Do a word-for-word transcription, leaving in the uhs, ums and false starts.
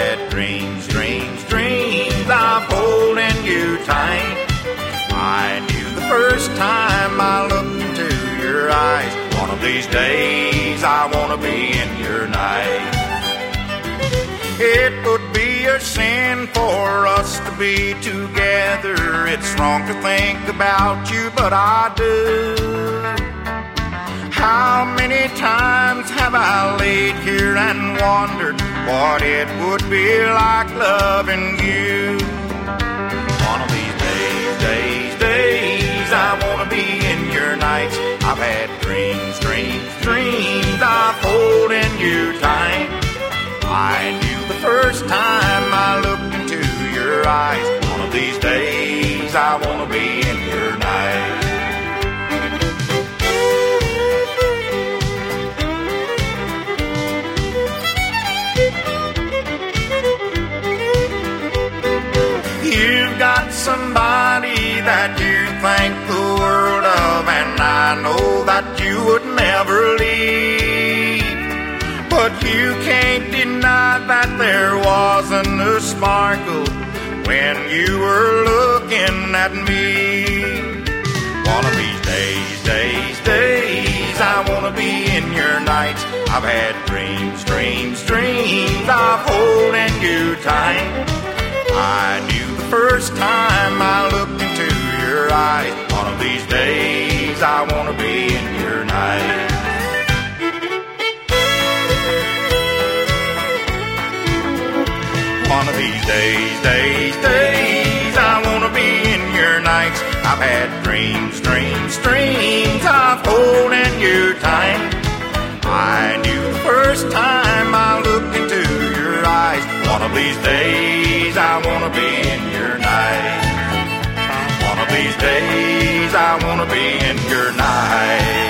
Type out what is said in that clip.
had dreams, dreams, dreams of holding you tight. I knew the first time I looked into your eyes, one of these days I want to be in your night. It would be a sin for us to be together. It's wrong to think about you, but I do. How many times have I laid here and wondered what it would be like loving you? One of these days, days, days, I want to be in your nights. I've had dreams, dreams, dreams of holding you tight. I knew the first time I looked into your eyes, one of these days I want to be in your night. You've got somebody that you think the world of, and I know that you would never leave. But you can't deny that there wasn't a sparkle when you were looking at me. One of these days, days, days, I want to be in your nights. I've had dreams, dreams, dreams of holding you tight. I knew the first time I looked into your eyes, one of these days I want to be in your night. One of these days, days, days, I want to be in your nights. I've had dreams, dreams, dreams of holding you tight. I knew the first time I looked into your eyes, one of these days I want to be in your night. One of these days I want to be in your night.